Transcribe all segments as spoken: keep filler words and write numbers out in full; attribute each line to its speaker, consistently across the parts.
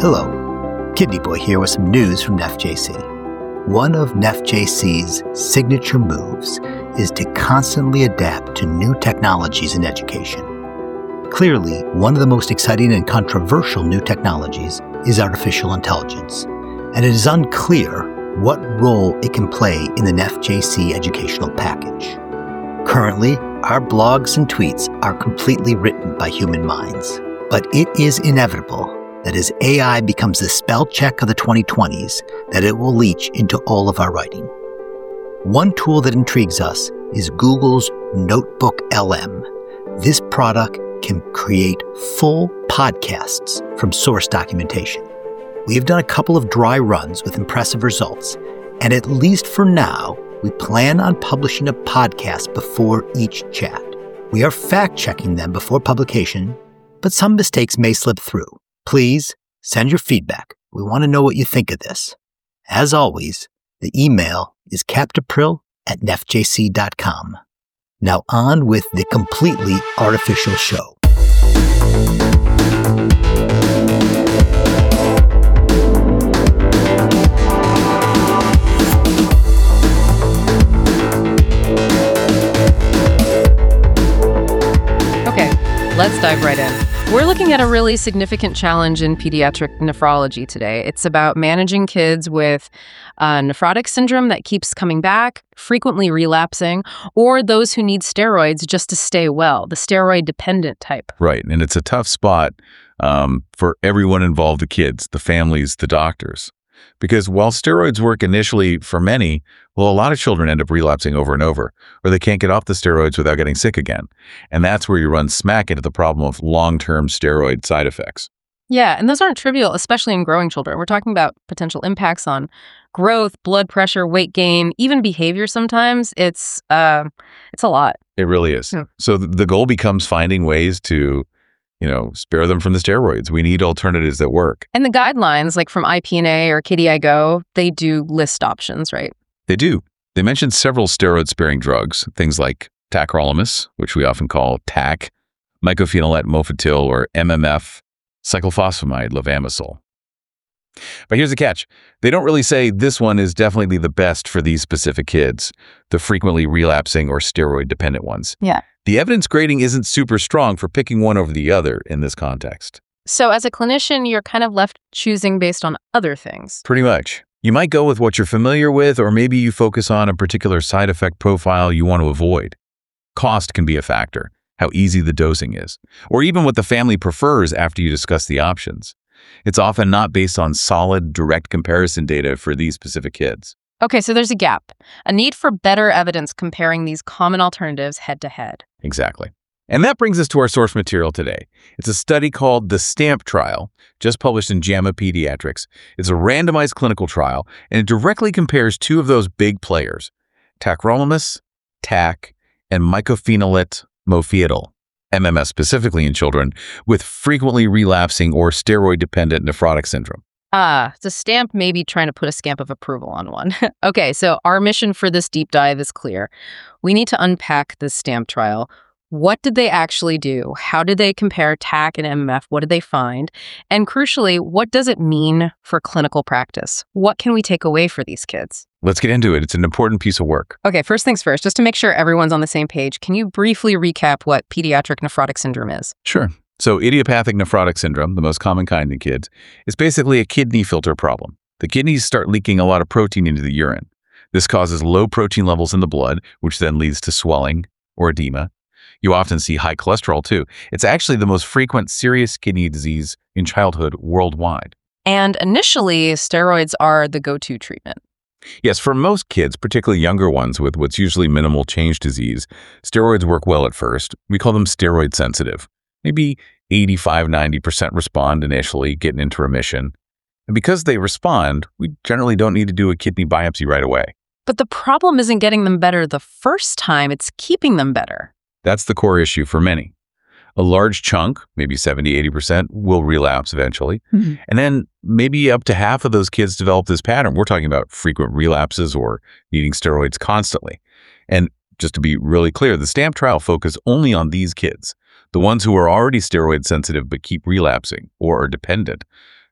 Speaker 1: Hello, Kidney Boy here with some news from N E F J C. One of N E F J C's signature moves is to constantly adapt to new technologies in education. Clearly, one of the most exciting and controversial new technologies is artificial intelligence, and it is unclear what role it can play in the N E F J C educational package. Currently, our blogs and tweets are completely written by human minds, but it is inevitable that as A I becomes the spell check of the twenty twenties, that it will leach into all of our writing. One tool that intrigues us is Google's Notebook L M. This product can create full podcasts from source documentation. We have done a couple of dry runs with impressive results, and at least for now, we plan on publishing a podcast before each chat. We are fact-checking them before publication, but some mistakes may slip through. Please send your feedback. We want to know what you think of this. As always, the email is captapril at N E F J C dot com. Now on with the completely artificial show.
Speaker 2: Okay, let's dive right in. We're looking at a really significant challenge in pediatric nephrology today. It's about managing kids with uh, nephrotic syndrome that keeps coming back, frequently relapsing, or those who need steroids just to stay well, the steroid-dependent type.
Speaker 3: Right, and it's a tough spot um, for everyone involved, the kids, the families, the doctors. Because while steroids work initially for many, well, a lot of children end up relapsing over and over, or they can't get off the steroids without getting sick again. And that's where you run smack into the problem of long-term steroid side effects.
Speaker 2: Yeah, and those aren't trivial, especially in growing children. We're talking about potential impacts on growth, blood pressure, weight gain, even behavior sometimes. It's uh, it's a lot.
Speaker 3: It really is.
Speaker 2: Yeah.
Speaker 3: So th- the goal becomes finding ways to, you know, spare them from the steroids. We need alternatives that work.
Speaker 2: And the guidelines, like from I P N A or Kidney I Go, they do list options, right?
Speaker 3: They do. They mentioned several steroid-sparing drugs, things like tacrolimus, which we often call T A C, mycophenolate mofetil, or M M F, cyclophosphamide levamisole. But here's the catch. They don't really say this one is definitely the best for these specific kids, the frequently relapsing or steroid-dependent ones.
Speaker 2: Yeah.
Speaker 3: The evidence grading isn't super strong for picking one over the other in this context.
Speaker 2: So as a clinician, you're kind of left choosing based on other things.
Speaker 3: Pretty much. You might go with what you're familiar with, or maybe you focus on a particular side effect profile you want to avoid. Cost can be a factor, how easy the dosing is, or even what the family prefers after you discuss the options. It's often not based on solid, direct comparison data for these specific kids.
Speaker 2: Okay, so there's a gap, a need for better evidence comparing these common alternatives head to head.
Speaker 3: Exactly. And that brings us to our source material today. It's a study called the STAMP trial, just published in JAMA Pediatrics. It's a randomized clinical trial, and it directly compares two of those big players, tacrolimus, T A C, and mycophenolate mofetil, M M S specifically in children, with frequently relapsing or steroid-dependent nephrotic syndrome.
Speaker 2: Ah, the STAMP may be trying to put a stamp of approval on one. Okay, so our mission for this deep dive is clear. We need to unpack the STAMP trial. What did they actually do? How did they compare T A C and M M F? What did they find? And crucially, what does it mean for clinical practice? What can we take away for these kids?
Speaker 3: Let's get into it. It's an important piece of work.
Speaker 2: Okay, first things first, just to make sure everyone's on the same page, can you briefly recap what pediatric nephrotic syndrome is?
Speaker 3: Sure. So idiopathic nephrotic syndrome, the most common kind in kids, is basically a kidney filter problem. The kidneys start leaking a lot of protein into the urine. This causes low protein levels in the blood, which then leads to swelling or edema. You often see high cholesterol, too. It's actually the most frequent serious kidney disease in childhood worldwide.
Speaker 2: And initially, steroids are the go-to treatment.
Speaker 3: Yes, for most kids, particularly younger ones with what's usually minimal change disease, steroids work well at first. We call them steroid sensitive. Maybe eighty-five, ninety percent respond initially, getting into remission. And because they respond, we generally don't need to do a kidney biopsy right away.
Speaker 2: But the problem isn't getting them better the first time, it's keeping them better.
Speaker 3: That's the core issue for many. A large chunk, maybe seventy, eighty percent, will relapse eventually. Mm-hmm. And then maybe up to half of those kids develop this pattern. We're talking about frequent relapses or needing steroids constantly. And just to be really clear, the STAMP trial focused only on these kids, the ones who are already steroid sensitive but keep relapsing or are dependent.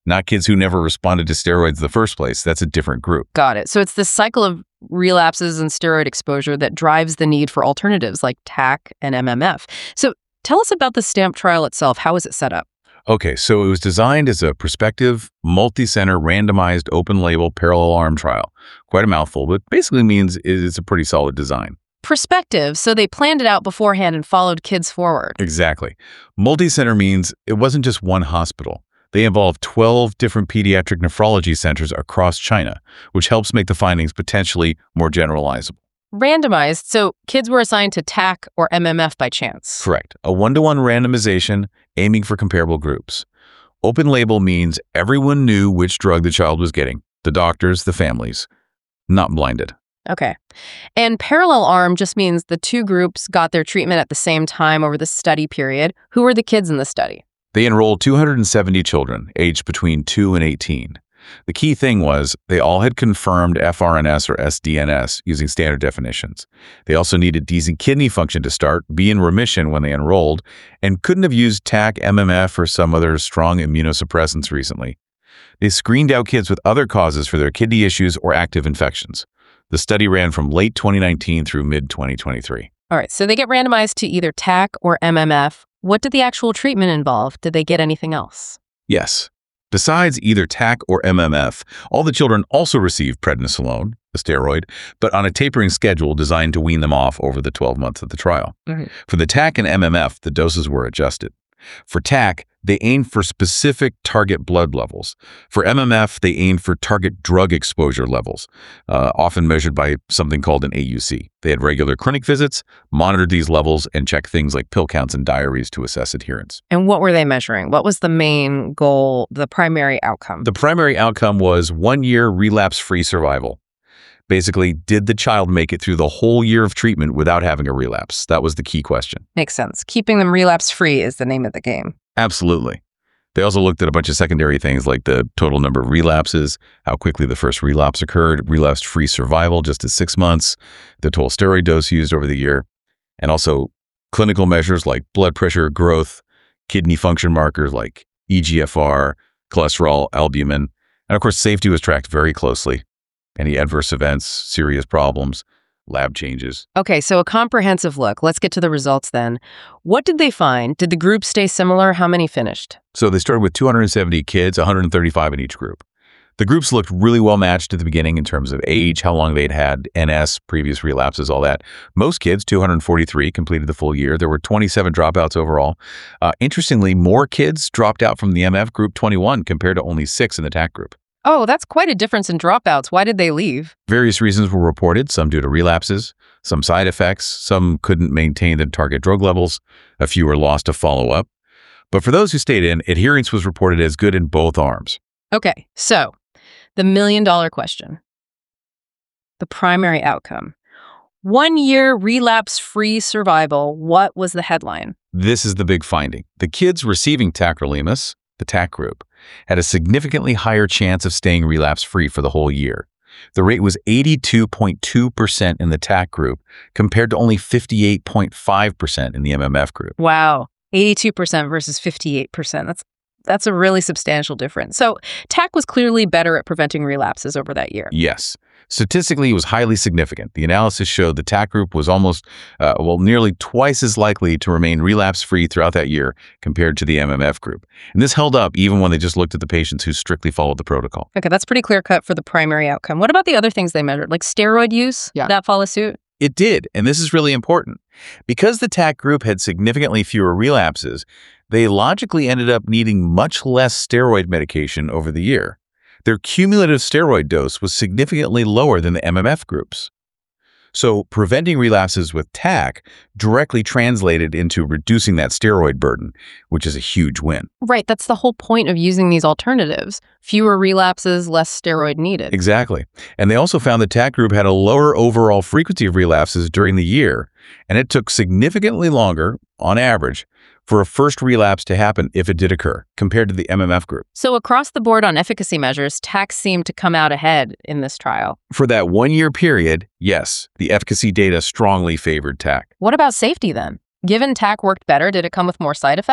Speaker 3: not kids who never responded to steroids in the first place. That's a different group.
Speaker 2: Got it. So it's this cycle of relapses and steroid exposure that drives the need for alternatives like T A C and M M F. So tell us about the STAMP trial itself. How is it set up?
Speaker 3: Okay, so it was designed as a prospective, multi-center, randomized, open-label, parallel arm trial. Quite a mouthful, but basically means it's a pretty solid design.
Speaker 2: Perspective, so they planned it out beforehand and followed kids forward.
Speaker 3: Exactly. Multi-center means it wasn't just one hospital. They involved twelve different pediatric nephrology centers across China, which helps make the findings potentially more generalizable.
Speaker 2: Randomized, so kids were assigned to T A C or M M F by chance.
Speaker 3: Correct. A one-to-one randomization aiming for comparable groups. Open label means everyone knew which drug the child was getting, the doctors, the families, not blinded.
Speaker 2: Okay. And parallel arm just means the two groups got their treatment at the same time over the study period. Who were the kids in the study?
Speaker 3: They enrolled two hundred seventy children aged between two and eighteen. The key thing was they all had confirmed F R N S or S D N S using standard definitions. They also needed decent kidney function to start, be in remission when they enrolled, and couldn't have used T A C, M M F, or some other strong immunosuppressants recently. They screened out kids with other causes for their kidney issues or active infections. The study ran from late twenty nineteen through mid twenty twenty-three.
Speaker 2: All right, so they get randomized to either T A C or M M F. What did the actual treatment involve? Did they get anything else?
Speaker 3: Yes. Besides either T A C or M M F, all the children also received prednisolone, a steroid, but on a tapering schedule designed to wean them off over the twelve months of the trial.
Speaker 2: Mm-hmm.
Speaker 3: For the T A C and M M F, the doses were adjusted. For T A C, they aimed for specific target blood levels. For M M F, they aimed for target drug exposure levels, uh, often measured by something called an A U C. They had regular clinic visits, monitored these levels, and checked things like pill counts and diaries to assess adherence.
Speaker 2: And what were they measuring? What was the main goal, the primary outcome?
Speaker 3: The primary outcome was one-year relapse-free survival. Basically, did the child make it through the whole year of treatment without having a relapse? That was the key question.
Speaker 2: Makes sense. Keeping them relapse-free is the name of the game.
Speaker 3: Absolutely. They also looked at a bunch of secondary things like the total number of relapses, how quickly the first relapse occurred, relapse-free survival just at six months, the total steroid dose used over the year, and also clinical measures like blood pressure, growth, kidney function markers like E G F R, cholesterol, albumin, and of course safety was tracked very closely. Any adverse events, serious problems, lab changes.
Speaker 2: Okay, so a comprehensive look. Let's get to the results then. What did they find? Did the groups stay similar? How many finished?
Speaker 3: So they started with two hundred seventy kids, one hundred thirty-five in each group. The groups looked really well matched at the beginning in terms of age, how long they'd had N S, previous relapses, all that. Most kids, two hundred forty-three, completed the full year. There were twenty-seven dropouts overall. Uh, interestingly, more kids dropped out from the M F group, twenty-one, compared to only six in the T A C group.
Speaker 2: Oh, that's quite a difference in dropouts. Why did they leave?
Speaker 3: Various reasons were reported, some due to relapses, some side effects, some couldn't maintain the target drug levels, a few were lost to follow-up. But for those who stayed in, adherence was reported as good in both arms.
Speaker 2: Okay, so the million-dollar question. The primary outcome. One-year relapse-free survival. What was the headline?
Speaker 3: This is the big finding. The kids receiving tacrolimus, the T A C group, had a significantly higher chance of staying relapse-free for the whole year. The rate was eighty-two point two percent in the T A C group compared to only fifty-eight point five percent in the M M F group.
Speaker 2: Wow, eighty-two percent versus fifty-eight percent. That's that's a really substantial difference. So T A C was clearly better at preventing relapses over that year.
Speaker 3: Yes. Statistically, it was highly significant. The analysis showed the T A C group was almost, uh, well, nearly twice as likely to remain relapse-free throughout that year compared to the M M F group. And this held up even when they just looked at the patients who strictly followed the protocol.
Speaker 2: Okay, that's pretty clear-cut for the primary outcome. What about the other things they measured, like steroid use?
Speaker 3: Yeah.
Speaker 2: Did that follow suit?
Speaker 3: It did, and this is really important. Because the T A C group had significantly fewer relapses, they logically ended up needing much less steroid medication over the year. Their cumulative steroid dose was significantly lower than the M M F groups. So preventing relapses with T A C directly translated into reducing that steroid burden, which is a huge win.
Speaker 2: Right, that's the whole point of using these alternatives. Fewer relapses, less steroid needed.
Speaker 3: Exactly. And they also found the T A C group had a lower overall frequency of relapses during the year, and it took significantly longer, on average, for a first relapse to happen if it did occur, compared to the M M F group.
Speaker 2: So across the board on efficacy measures, T A C seemed to come out ahead in this trial.
Speaker 3: For that one-year period, yes, the efficacy data strongly favored T A C.
Speaker 2: What about safety then? Given T A C worked better, did it come with more side effects?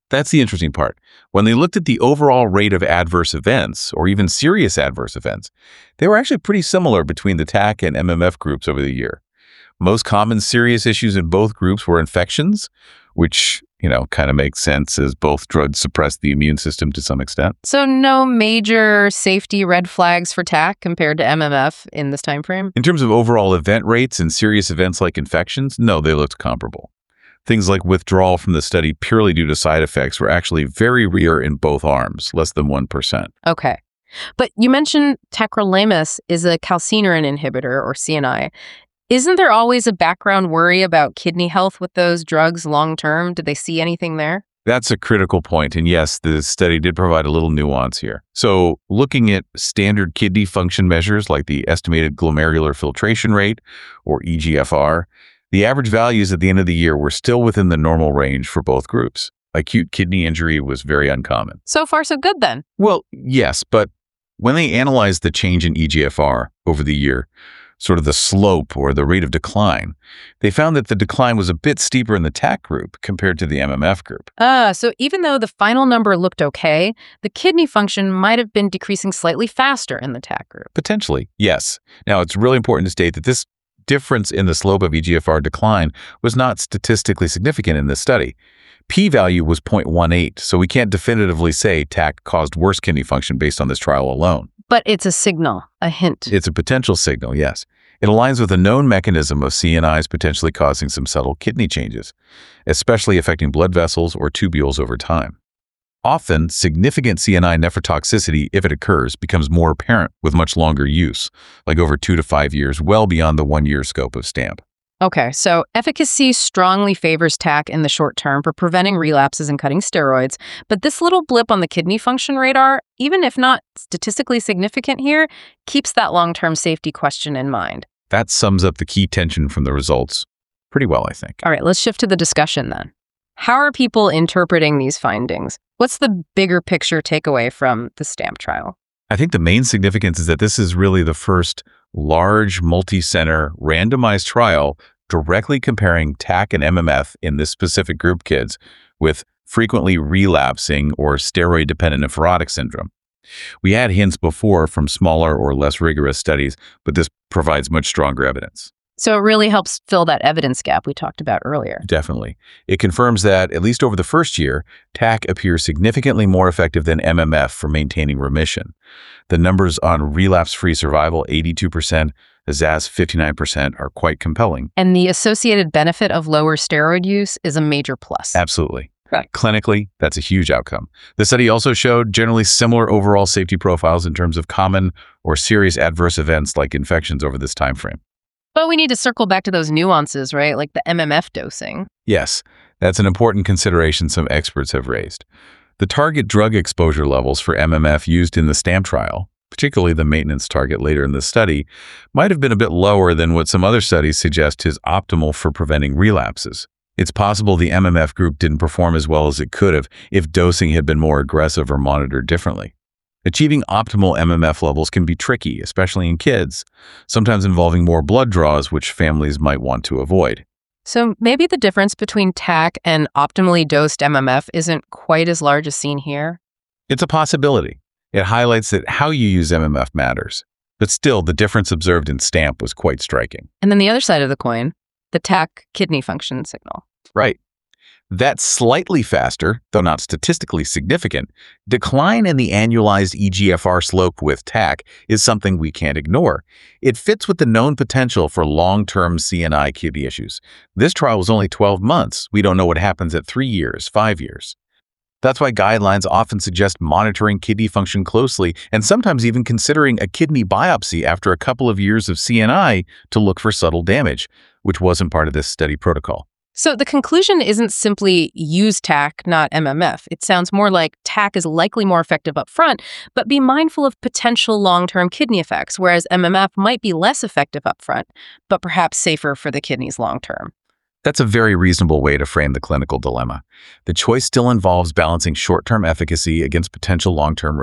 Speaker 3: That's the interesting part. When they looked at the overall rate of adverse events, or even serious adverse events, they were actually pretty similar between the T A C and M M F groups over the year. Most common serious issues in both groups were infections, which, you know, kind of makes sense as both drugs suppress the immune system to some extent.
Speaker 2: So no major safety red flags for T A C compared to M M F in this time frame?
Speaker 3: In terms of overall event rates and serious events like infections, no, they looked comparable. Things like withdrawal from the study purely due to side effects were actually very rare in both arms, less than one percent.
Speaker 2: Okay. But you mentioned tacrolimus is a calcineurin inhibitor, or C N I. Isn't there always a background worry about kidney health with those drugs long-term? Did they see anything there?
Speaker 3: That's a critical point, and yes, the study did provide a little nuance here. So looking at standard kidney function measures like the estimated glomerular filtration rate, or E G F R, the average values at the end of the year were still within the normal range for both groups. Acute kidney injury was very uncommon.
Speaker 2: So far, so good then.
Speaker 3: Well, yes, but when they analyzed the change in E G F R over the year, sort of the slope or the rate of decline, they found that the decline was a bit steeper in the T A C group compared to the M M F group.
Speaker 2: Ah, so even though the final number looked okay, the kidney function might have been decreasing slightly faster in the T A C group.
Speaker 3: Potentially, yes. Now, it's really important to state that this difference in the slope of E G F R decline was not statistically significant in this study. P-value was zero point one eight, so we can't definitively say T A C caused worse kidney function based on this trial alone.
Speaker 2: But it's a signal, a hint.
Speaker 3: It's a potential signal, yes. It aligns with a known mechanism of C N Is potentially causing some subtle kidney changes, especially affecting blood vessels or tubules over time. Often, significant C N I nephrotoxicity, if it occurs, becomes more apparent with much longer use, like over two to five years, well beyond the one-year scope of STAMP.
Speaker 2: Okay, so efficacy strongly favors T A C in the short term for preventing relapses and cutting steroids, but this little blip on the kidney function radar, even if not statistically significant here, keeps that long-term safety question in mind.
Speaker 3: That sums up the key tension from the results pretty well, I think.
Speaker 2: All right, let's shift to the discussion then. How are people interpreting these findings? What's the bigger picture takeaway from the STAMP trial?
Speaker 3: I think the main significance is that this is really the first large, multi-center, randomized trial directly comparing T A C and M M F in this specific group kids with frequently relapsing or steroid-dependent nephrotic syndrome. We had hints before from smaller or less rigorous studies, but this provides much stronger evidence.
Speaker 2: So it really helps fill that evidence gap we talked about earlier.
Speaker 3: Definitely. It confirms that, at least over the first year, T A C appears significantly more effective than M M F for maintaining remission. The numbers on relapse-free survival, eighty-two percent, Z A S fifty-nine percent, are quite compelling.
Speaker 2: And the associated benefit of lower steroid use is a major plus.
Speaker 3: Absolutely.
Speaker 2: Right.
Speaker 3: Clinically, that's a huge outcome. The study also showed generally similar overall safety profiles in terms of common or serious adverse events like infections over this time frame.
Speaker 2: But we need to circle back to those nuances, right? Like the M M F dosing.
Speaker 3: Yes, that's an important consideration some experts have raised. The target drug exposure levels for M M F used in the STAMP trial, particularly the maintenance target later in the study, might have been a bit lower than what some other studies suggest is optimal for preventing relapses. It's possible the M M F group didn't perform as well as it could have if dosing had been more aggressive or monitored differently. Achieving optimal M M F levels can be tricky, especially in kids, sometimes involving more blood draws, which families might want to avoid.
Speaker 2: So maybe the difference between T A C and optimally dosed M M F isn't quite as large as seen here?
Speaker 3: It's a possibility. It highlights that how you use M M F matters. But still, the difference observed in STAMP was quite striking.
Speaker 2: And then the other side of the coin, the T A C kidney function signal.
Speaker 3: Right. That slightly faster, though not statistically significant, decline in the annualized E G F R slope with T A C is something we can't ignore. It fits with the known potential for long-term C N I kidney issues. This trial was only twelve months. We don't know what happens at three years, five years. That's why guidelines often suggest monitoring kidney function closely and sometimes even considering a kidney biopsy after a couple of years of C N I to look for subtle damage, which wasn't part of this study protocol.
Speaker 2: So the conclusion isn't simply use T A C, not M M F. It sounds more like T A C is likely more effective up front, but be mindful of potential long-term kidney effects, whereas M M F might be less effective up front, but perhaps safer for the kidneys long-term.
Speaker 3: That's a very reasonable way to frame the clinical dilemma. The choice still involves balancing short-term efficacy against potential long-term risks.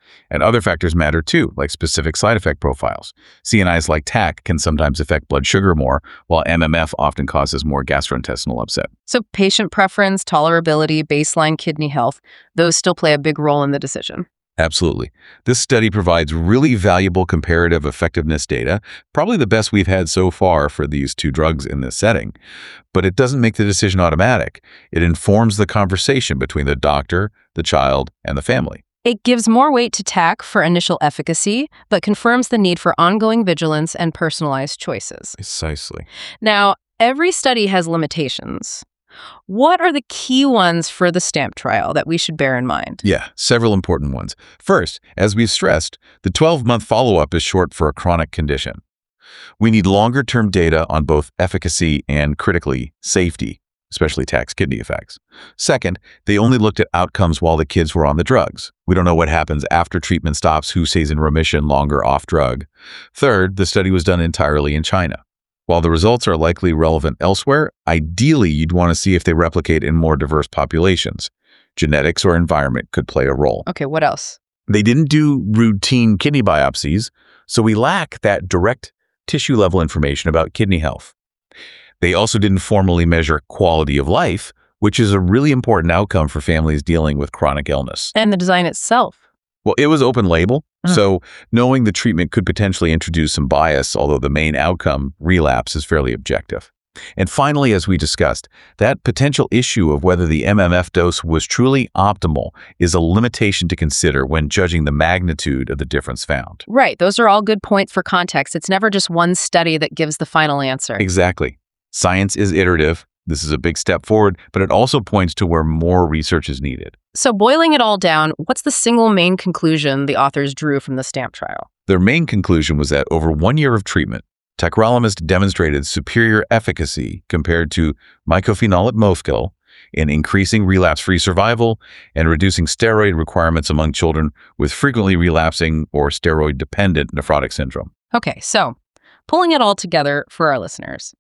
Speaker 3: And other factors matter too, like specific side effect profiles. C N Is like T A C can sometimes affect blood sugar more, while M M F often causes more gastrointestinal upset.
Speaker 2: So patient preference, tolerability, baseline kidney health, those still play a big role in the decision.
Speaker 3: Absolutely. This study provides really valuable comparative effectiveness data, probably the best we've had so far for these two drugs in this setting. But it doesn't make the decision automatic. It informs the conversation between the doctor, the child, and the family.
Speaker 2: It gives more weight to T A C for initial efficacy, but confirms the need for ongoing vigilance and personalized choices.
Speaker 3: Precisely.
Speaker 2: Now, every study has limitations. What are the key ones for the STAMP trial that we should bear in mind?
Speaker 3: Yeah, several important ones. First, as we've stressed, the twelve-month follow-up is short for a chronic condition. We need longer-term data on both efficacy and, critically, safety, especially T A C's kidney effects. Second, they only looked at outcomes while the kids were on the drugs. We don't know what happens after treatment stops, who stays in remission longer off drug. Third, the study was done entirely in China. While the results are likely relevant elsewhere, ideally you'd want to see if they replicate in more diverse populations. Genetics or environment could play a role.
Speaker 2: Okay, what else?
Speaker 3: They didn't do routine kidney biopsies, so we lack that direct tissue-level information about kidney health. They also didn't formally measure quality of life, which is a really important outcome for families dealing with chronic illness.
Speaker 2: And the design itself.
Speaker 3: Well, it was open label,
Speaker 2: Uh-huh.
Speaker 3: so knowing the treatment could potentially introduce some bias, although the main outcome, relapse, is fairly objective. And finally, as we discussed, that potential issue of whether the M M F dose was truly optimal is a limitation to consider when judging the magnitude of the difference found.
Speaker 2: Right, those are all good points for context. It's never just one study that gives the final answer.
Speaker 3: Exactly. Science is iterative. This is a big step forward, but it also points to where more research is needed.
Speaker 2: So boiling it all down, what's the single main conclusion the authors drew from the STAMP trial?
Speaker 3: Their main conclusion was that over one year of treatment, tacrolimus demonstrated superior efficacy compared to mycophenolate mofetil in increasing relapse-free survival and reducing steroid requirements among children with frequently relapsing or steroid-dependent nephrotic syndrome.
Speaker 2: Okay, so pulling it all together for our listeners.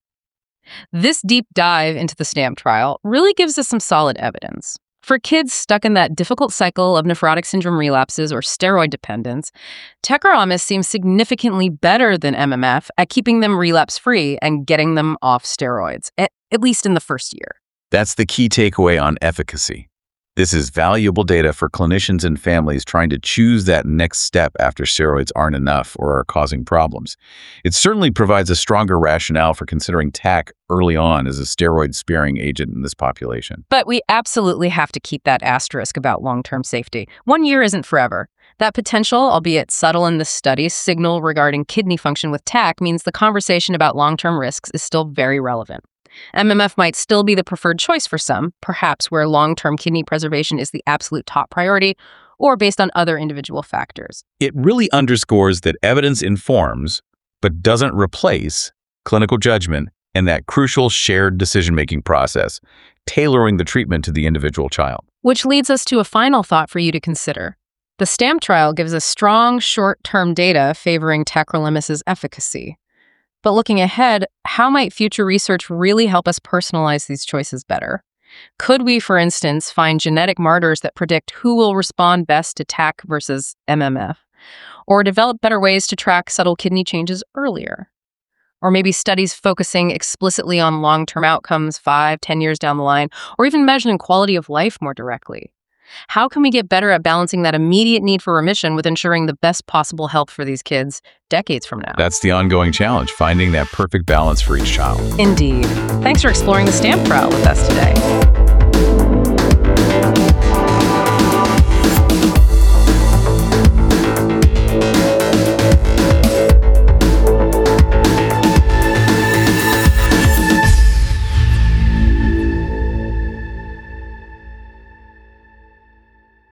Speaker 2: This deep dive into the STAMP trial really gives us some solid evidence. For kids stuck in that difficult cycle of nephrotic syndrome relapses or steroid dependence, tacrolimus seems significantly better than M M F at keeping them relapse-free and getting them off steroids, at, at least in the first year.
Speaker 3: That's the key takeaway on efficacy. This is valuable data for clinicians and families trying to choose that next step after steroids aren't enough or are causing problems. It certainly provides a stronger rationale for considering T A C early on as a steroid-sparing agent in this population.
Speaker 2: But we absolutely have to keep that asterisk about long-term safety. One year isn't forever. That potential, albeit subtle in this study, signal regarding kidney function with T A C means the conversation about long-term risks is still very relevant. M M F might still be the preferred choice for some, perhaps where long-term kidney preservation is the absolute top priority, or based on other individual factors.
Speaker 3: It really underscores that evidence informs, but doesn't replace, clinical judgment and that crucial shared decision-making process, tailoring the treatment to the individual child.
Speaker 2: Which leads us to a final thought for you to consider. The STAMP trial gives us strong short-term data favoring tacrolimus's efficacy. But looking ahead, how might future research really help us personalize these choices better? Could we, for instance, find genetic markers that predict who will respond best to T A C versus M M F? Or develop better ways to track subtle kidney changes earlier? Or maybe studies focusing explicitly on long-term outcomes five, ten years down the line, or even measuring quality of life more directly? How can we get better at balancing that immediate need for remission with ensuring the best possible health for these kids decades from now?
Speaker 3: That's the ongoing challenge, finding that perfect balance for each child.
Speaker 2: Indeed. Thanks for exploring the STAMP trial with us today.